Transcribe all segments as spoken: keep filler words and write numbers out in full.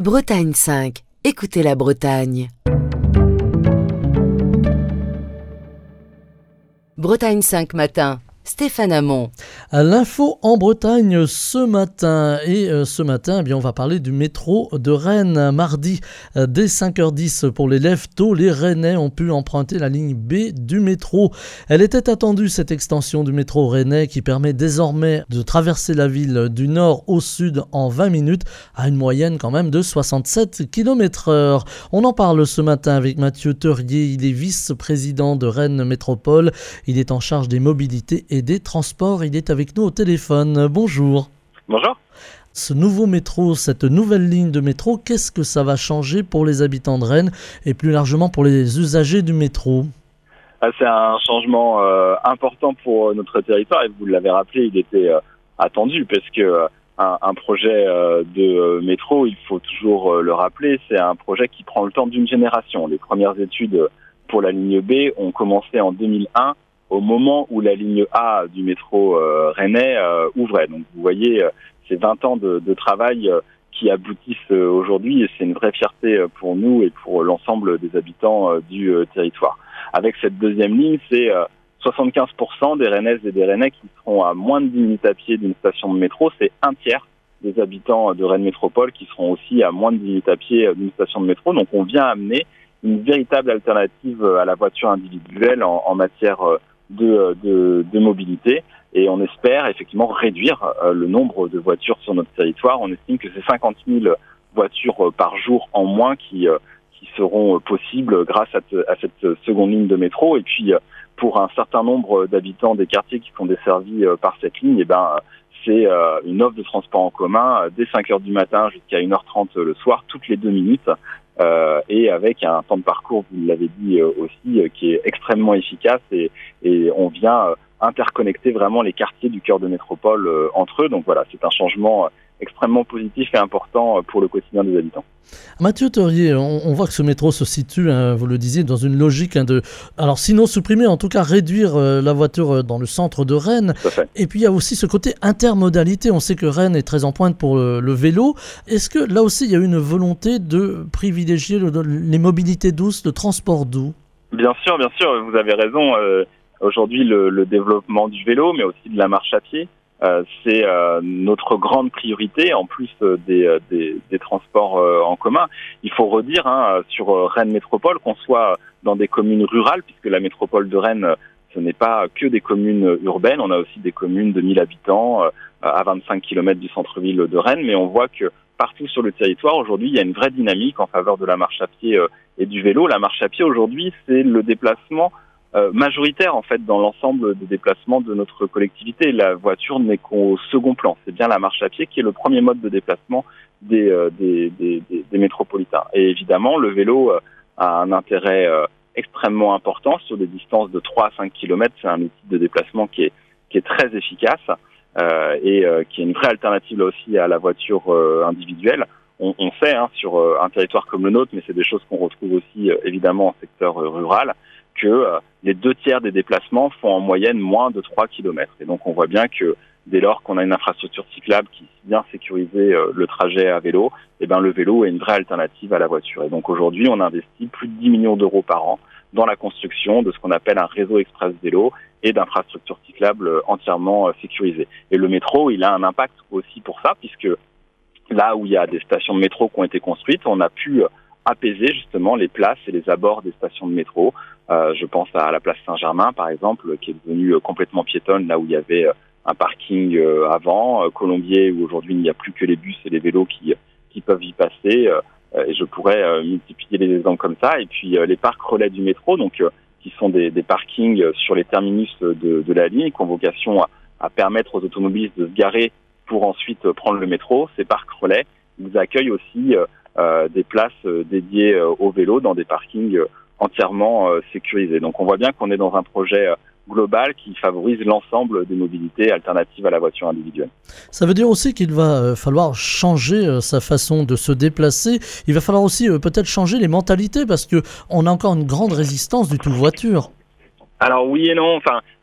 Bretagne cinq. Écoutez la Bretagne. Bretagne cinq matin. Stéphane Hamon. À l'info en Bretagne ce matin. Et euh, ce matin, eh bien, on va parler du métro de Rennes. Mardi, euh, dès cinq heures dix pour les lève-tôt, les Rennais ont pu emprunter la ligne B du métro. Elle était attendue, cette extension du métro rennais qui permet désormais de traverser la ville du nord au sud en vingt minutes à une moyenne quand même de soixante-sept kilomètres heure. On en parle ce matin avec Mathieu Teurier. Il est vice-président de Rennes Métropole. Il est en charge des mobilités et des transports. Il est avec nous au téléphone. Bonjour. Bonjour. Ce nouveau métro, cette nouvelle ligne de métro, qu'est-ce que ça va changer pour les habitants de Rennes et plus largement pour les usagers du métro ? C'est un changement euh, important pour notre territoire et vous l'avez rappelé, il était euh, attendu parce que euh, un, un projet euh, de métro, il faut toujours euh, le rappeler, c'est un projet qui prend le temps d'une génération. Les premières études pour la ligne B ont commencé en deux mille un au moment où la ligne A du métro euh, rennais euh, ouvrait. Donc vous voyez, euh, c'est vingt ans de, de travail euh, qui aboutissent euh, aujourd'hui et c'est une vraie fierté euh, pour nous et pour l'ensemble des habitants euh, du euh, territoire. Avec cette deuxième ligne, c'est euh, soixante-quinze pour cent des Rennaises et des Rennais qui seront à moins de dix minutes à pied d'une station de métro. C'est un tiers des habitants de Rennes Métropole qui seront aussi à moins de dix minutes à pied d'une station de métro. Donc on vient amener une véritable alternative à la voiture individuelle en, en matière euh, De, de, de mobilité et on espère effectivement réduire euh, le nombre de voitures sur notre territoire. On estime que c'est cinquante mille voitures euh, par jour en moins qui, euh, qui seront euh, possibles grâce à, te, à cette seconde ligne de métro. Et puis euh, pour un certain nombre d'habitants des quartiers qui sont desservis euh, par cette ligne, eh ben, c'est euh, une offre de transport en commun euh, dès cinq heures du matin jusqu'à une heure trente le soir, toutes les deux minutes. Euh, et avec un temps de parcours, vous l'avez dit euh, aussi, euh, qui est extrêmement efficace et, et on vient euh, interconnecter vraiment les quartiers du cœur de métropole euh, entre eux. Donc voilà, c'est un changement euh, extrêmement positif et important euh, pour le quotidien des habitants. Mathieu Teurier, on, on voit que ce métro se situe, hein, vous le disiez, dans une logique hein, de... Alors sinon supprimer, en tout cas réduire euh, la voiture dans le centre de Rennes. Et puis il y a aussi ce côté intermodalité. On sait que Rennes est très en pointe pour le, le vélo. Est-ce que là aussi il y a une volonté de privilégier le, les mobilités douces, le transport doux ? Bien sûr, bien sûr, vous avez raison. Euh, aujourd'hui, le, le développement du vélo, mais aussi de la marche à pied, Euh, c'est euh, notre grande priorité, en plus euh, des, euh, des, des transports euh, en commun. Il faut redire hein, sur euh, Rennes Métropole qu'on soit dans des communes rurales, puisque la métropole de Rennes, euh, ce n'est pas que des communes urbaines, on a aussi des communes de mille habitants euh, à vingt-cinq kilomètres du centre-ville de Rennes, mais on voit que partout sur le territoire, aujourd'hui, il y a une vraie dynamique en faveur de la marche à pied euh, et du vélo. La marche à pied, aujourd'hui, c'est le déplacement Euh, majoritaire en fait dans l'ensemble des déplacements de notre collectivité. La voiture n'est qu'au second plan. C'est bien la marche à pied qui est le premier mode de déplacement des, euh, des, des, des, des métropolitains. Et évidemment, le vélo euh, a un intérêt euh, extrêmement important sur des distances de trois à cinq kilomètres. C'est un outil de déplacement qui est, qui est très efficace euh, et euh, qui est une vraie alternative là aussi à la voiture euh, individuelle. On, on sait hein, sur euh, un territoire comme le nôtre, mais c'est des choses qu'on retrouve aussi euh, évidemment en secteur euh, rural, que euh, les deux tiers des déplacements font en moyenne moins de trois kilomètres. Et donc on voit bien que dès lors qu'on a une infrastructure cyclable qui vient sécuriser euh, le trajet à vélo, eh ben, le vélo est une vraie alternative à la voiture. Et donc aujourd'hui, on investit plus de dix millions d'euros par an dans la construction de ce qu'on appelle un réseau express vélo et d'infrastructures cyclables euh, entièrement euh, sécurisées. Et le métro, il a un impact aussi pour ça, puisque là où il y a des stations de métro qui ont été construites, on a pu euh, apaiser justement les places et les abords des stations de métro. Euh, je pense à la place Saint-Germain, par exemple, qui est devenue euh, complètement piétonne, là où il y avait euh, un parking euh, avant, euh, Colombier, où aujourd'hui il n'y a plus que les bus et les vélos qui, qui peuvent y passer. Euh, et je pourrais euh, multiplier les exemples comme ça. Et puis euh, les parcs relais du métro, donc euh, qui sont des, des parkings sur les terminus de, de la ligne, qui ont vocation à, à permettre aux automobilistes de se garer pour ensuite euh, prendre le métro. Ces parcs relais, ils accueillent aussi euh, euh, des places euh, dédiées euh, au vélo dans des parkings euh, entièrement euh, sécurisé. Donc on voit bien qu'on est dans un projet euh, global qui favorise l'ensemble des mobilités alternatives à la voiture individuelle. Ça veut dire aussi qu'il va euh, falloir changer euh, sa façon de se déplacer. Il va falloir aussi euh, peut-être changer les mentalités parce qu'on a encore une grande résistance du tout voiture. Alors oui et non. Enfin,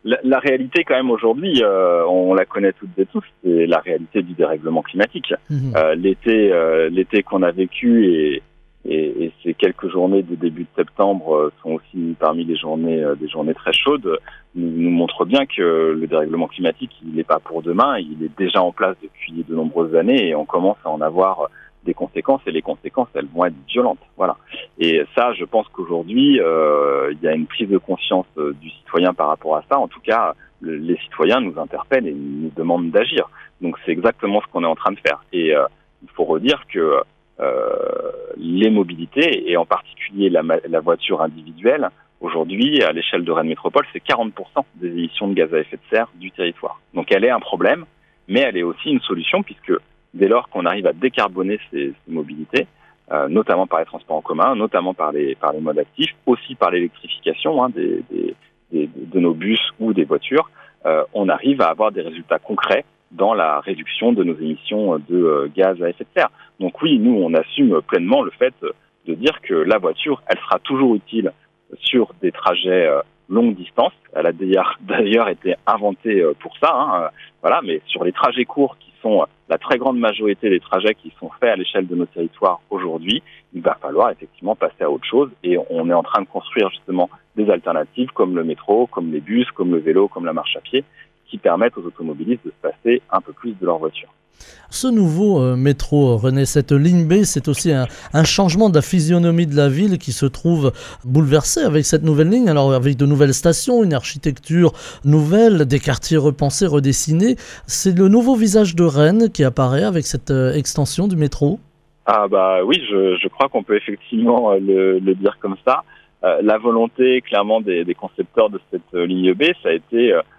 la, la réalité quand même aujourd'hui, euh, on la connaît toutes et tous, c'est la réalité du dérèglement climatique. Mmh. Euh, l'été, euh, l'été qu'on a vécu et, et, et ces quelques journées de début de septembre euh, sont aussi parmi les journées, euh, des journées très chaudes, nous, nous montrent bien que le dérèglement climatique, il n'est pas pour demain, il est déjà en place depuis de nombreuses années et on commence à en avoir des conséquences et les conséquences, elles vont être violentes. Voilà. Et ça, je pense qu'aujourd'hui, euh, il y a une prise de conscience euh, du citoyen par rapport à ça. En tout cas, le, les citoyens nous interpellent et nous demandent d'agir. Donc, c'est exactement ce qu'on est en train de faire. Et euh, il faut redire que euh, les mobilités, et en particulier la, la voiture individuelle, aujourd'hui, à l'échelle de Rennes Métropole, c'est quarante pour cent des émissions de gaz à effet de serre du territoire. Donc, elle est un problème, mais elle est aussi une solution puisque dès lors qu'on arrive à décarboner ces, ces mobilités, euh, notamment par les transports en commun, notamment par les, par les modes actifs, aussi par l'électrification hein, des, des, des, de nos bus ou des voitures, euh, on arrive à avoir des résultats concrets dans la réduction de nos émissions de euh, gaz à effet de serre. Donc oui, nous, on assume pleinement le fait de dire que la voiture, elle sera toujours utile sur des trajets euh, longue distance. Elle a d'ailleurs, d'ailleurs été inventée pour ça, hein, voilà, mais sur les trajets courts qui sont la très grande majorité des trajets qui sont faits à l'échelle de nos territoires aujourd'hui, il va falloir effectivement passer à autre chose et on est en train de construire justement des alternatives comme le métro, comme les bus, comme le vélo, comme la marche à pied, qui permettent aux automobilistes de se passer un peu plus de leur voiture. Ce nouveau euh, métro, René, cette ligne B, c'est aussi un, un changement de la physionomie de la ville qui se trouve bouleversée avec cette nouvelle ligne. Alors avec de nouvelles stations, une architecture nouvelle, des quartiers repensés, redessinés. C'est le nouveau visage de Rennes qui apparaît avec cette euh, extension du métro. Ah bah oui, je, je crois qu'on peut effectivement le, le dire comme ça. Euh, la volonté clairement des, des concepteurs de cette euh, ligne B, ça a été euh,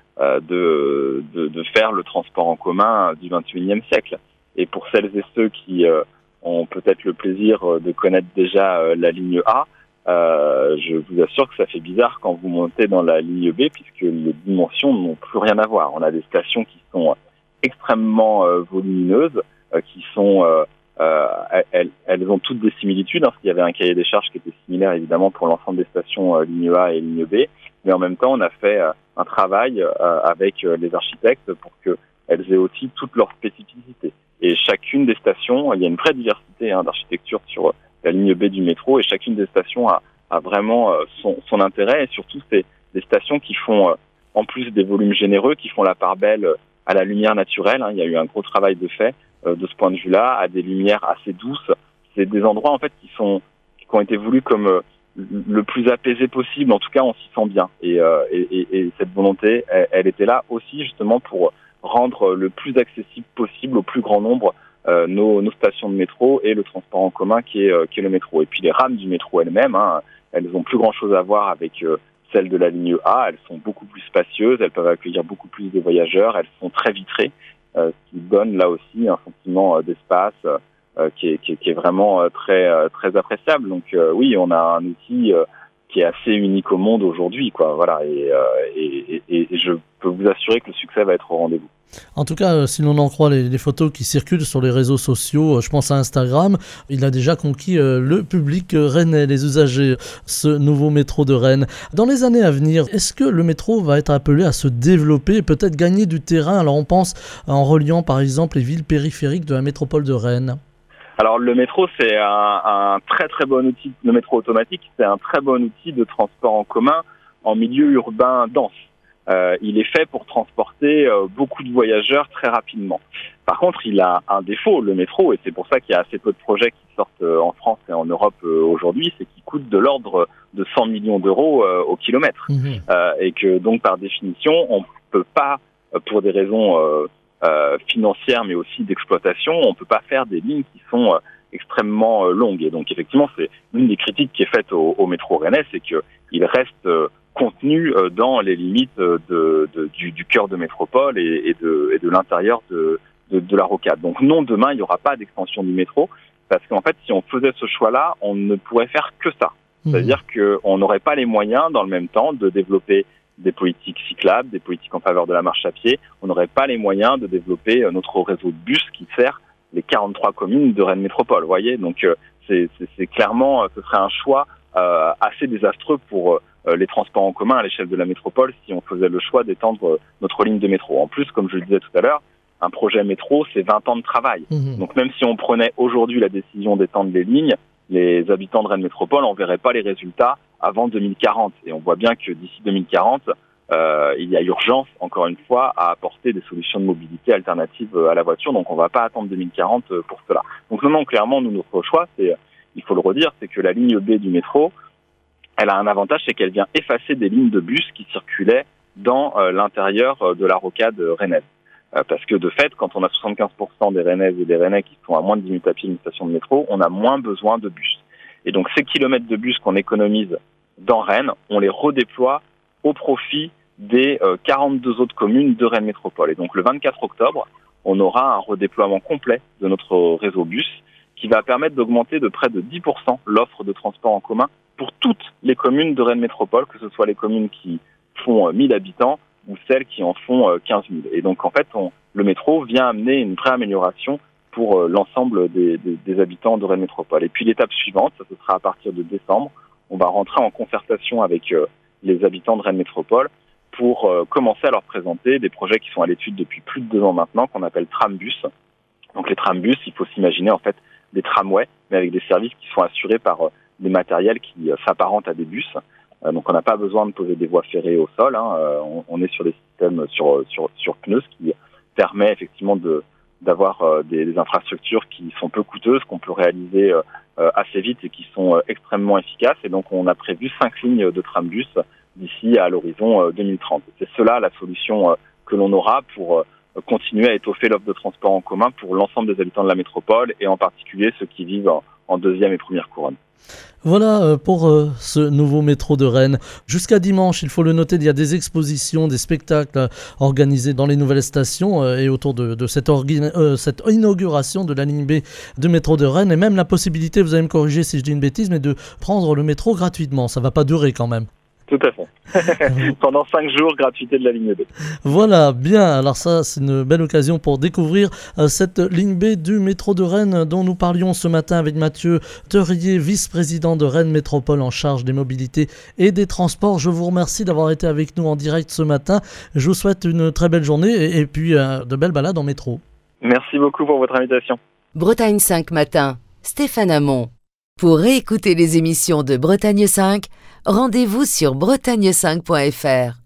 De, de, de faire le transport en commun du vingt et unième siècle. Et pour celles et ceux qui euh, ont peut-être le plaisir de connaître déjà euh, la ligne A, euh, je vous assure que ça fait bizarre quand vous montez dans la ligne B puisque les dimensions n'ont plus rien à voir. On a des stations qui sont extrêmement euh, volumineuses, euh, qui sont... Euh, euh, elles, elles ont toutes des similitudes, hein, parce qu'il y avait un cahier des charges qui était similaire évidemment pour l'ensemble des stations euh, ligne A et ligne B, mais en même temps on a fait euh, un travail euh, avec euh, les architectes pour qu'elles aient aussi toutes leurs spécificités. Et chacune des stations, il y a une vraie diversité hein, d'architecture sur la ligne B du métro, et chacune des stations a, a vraiment euh, son, son intérêt, et surtout c'est des stations qui font, euh, en plus des volumes généreux, qui font la part belle à la lumière naturelle. Hein. Il y a eu un gros travail de fait euh, de ce point de vue-là, à des lumières assez douces. C'est des endroits en fait qui sont qui ont été voulus comme euh, le plus apaisé possible, en tout cas on s'y sent bien et, euh, et, et cette volonté elle, elle était là aussi justement pour rendre le plus accessible possible au plus grand nombre euh, nos, nos stations de métro et le transport en commun qui est, euh, qui est le métro. Et puis les rames du métro elles-mêmes, hein, elles ont plus grand chose à voir avec euh, celles de la ligne A, elles sont beaucoup plus spacieuses, elles peuvent accueillir beaucoup plus de voyageurs, elles sont très vitrées, euh, ce qui donne là aussi un sentiment euh, d'espace euh, Euh, qui, est, qui, est, qui est vraiment euh, très euh, très appréciable. Donc euh, oui, on a un outil euh, qui est assez unique au monde aujourd'hui, quoi. Voilà, et, euh, et, et, et je peux vous assurer que le succès va être au rendez-vous. En tout cas, si l'on en croit les, les photos qui circulent sur les réseaux sociaux, je pense à Instagram, il a déjà conquis euh, le public rennais, les usagers, ce nouveau métro de Rennes. Dans les années à venir, est-ce que le métro va être appelé à se développer et peut-être gagner du terrain? Alors on pense en reliant par exemple les villes périphériques de la métropole de Rennes. Alors le métro, c'est un, un très très bon outil, le métro automatique, c'est un très bon outil de transport en commun en milieu urbain dense. Euh, il est fait pour transporter euh, beaucoup de voyageurs très rapidement. Par contre, il a un défaut, le métro, et c'est pour ça qu'il y a assez peu de projets qui sortent euh, en France et en Europe euh, aujourd'hui, c'est qu'il coûte de l'ordre de cent millions d'euros euh, au kilomètre. Mmh. Euh, et que donc par définition, on ne peut pas, pour des raisons... Euh, Euh, financière mais aussi d'exploitation, on peut pas faire des lignes qui sont euh, extrêmement euh, longues. Et donc effectivement, c'est une des critiques qui est faite au, au métro rennais, c'est que il reste euh, contenu euh, dans les limites euh, de, de, du, du cœur de métropole et, et de, et de l'intérieur de, de, de la rocade. Donc non, demain il n'y aura pas d'extension du métro parce qu'en fait, si on faisait ce choix-là, on ne pourrait faire que ça. Mmh. C'est-à-dire qu'on n'aurait pas les moyens, dans le même temps, de développer des politiques cyclables, des politiques en faveur de la marche à pied. On n'aurait pas les moyens de développer notre réseau de bus qui sert les quarante-trois communes de Rennes Métropole. Vous voyez, donc c'est, c'est, c'est clairement, ce serait un choix euh, assez désastreux pour euh, les transports en commun à l'échelle de la métropole si on faisait le choix d'étendre euh, notre ligne de métro. En plus, comme je le disais tout à l'heure, un projet métro, c'est vingt ans de travail. Mmh. Donc même si on prenait aujourd'hui la décision d'étendre les lignes, les habitants de Rennes Métropole, on ne verrait pas les résultats avant deux mille quarante. Et on voit bien que d'ici deux mille quarante, euh, il y a urgence, encore une fois, à apporter des solutions de mobilité alternatives à la voiture. Donc on ne va pas attendre deux mille quarante pour cela. Donc non, non, clairement, nous, notre choix, c'est, il faut le redire, c'est que la ligne B du métro, elle a un avantage, c'est qu'elle vient effacer des lignes de bus qui circulaient dans euh, l'intérieur de la rocade rennaise. Euh, parce que de fait, quand on a soixante-quinze pour cent des Rennaises et des Rennais qui sont à moins de dix minutes à pied d'une station de métro, on a moins besoin de bus. Et donc ces kilomètres de bus qu'on économise dans Rennes, on les redéploie au profit des euh, quarante-deux autres communes de Rennes Métropole. Et donc le vingt-quatre octobre, on aura un redéploiement complet de notre réseau bus qui va permettre d'augmenter de près de dix pour cent l'offre de transport en commun pour toutes les communes de Rennes Métropole, que ce soit les communes qui font euh, mille habitants ou celles qui en font euh, quinze mille. Et donc en fait, on, le métro vient amener une vraie amélioration pour euh, l'ensemble des, des, des habitants de Rennes Métropole. Et puis l'étape suivante, ça ce sera à partir de décembre, on va rentrer en concertation avec euh, les habitants de Rennes Métropole pour euh, commencer à leur présenter des projets qui sont à l'étude depuis plus de deux ans maintenant, qu'on appelle trambus. Donc les trambus, il faut s'imaginer en fait des tramways, mais avec des services qui sont assurés par euh, des matériels qui euh, s'apparentent à des bus. Euh, donc on n'a pas besoin de poser des voies ferrées au sol, hein. euh, on, on est sur des systèmes sur sur sur pneus, ce qui permet effectivement de d'avoir euh, des, des infrastructures qui sont peu coûteuses, qu'on peut réaliser euh, euh, assez vite et qui sont euh, extrêmement efficaces. Et donc on a prévu cinq lignes de trambus d'ici à l'horizon euh, deux mille trente. C'est cela la solution euh, que l'on aura pour euh, continuer à étoffer l'offre de transport en commun pour l'ensemble des habitants de la métropole et en particulier ceux qui vivent en, en deuxième et première couronne. Voilà pour euh, ce nouveau métro de Rennes. Jusqu'à dimanche, il faut le noter, il y a des expositions, des spectacles euh, organisés dans les nouvelles stations euh, et autour de, de cette, orga- euh, cette inauguration de la ligne B du métro de Rennes. Et même la possibilité, vous allez me corriger si je dis une bêtise, mais de prendre le métro gratuitement. Ça ne va pas durer quand même. Tout à fait. Pendant cinq jours, gratuité de la ligne B. Voilà, bien. Alors ça, c'est une belle occasion pour découvrir euh, cette ligne B du métro de Rennes dont nous parlions ce matin avec Mathieu Teurier, vice-président de Rennes Métropole en charge des mobilités et des transports. Je vous remercie d'avoir été avec nous en direct ce matin. Je vous souhaite une très belle journée et, et puis euh, de belles balades en métro. Merci beaucoup pour votre invitation. Bretagne cinq matin, Stéphane Hamon. Pour réécouter les émissions de Bretagne cinq, rendez-vous sur bretagne cinq point f r.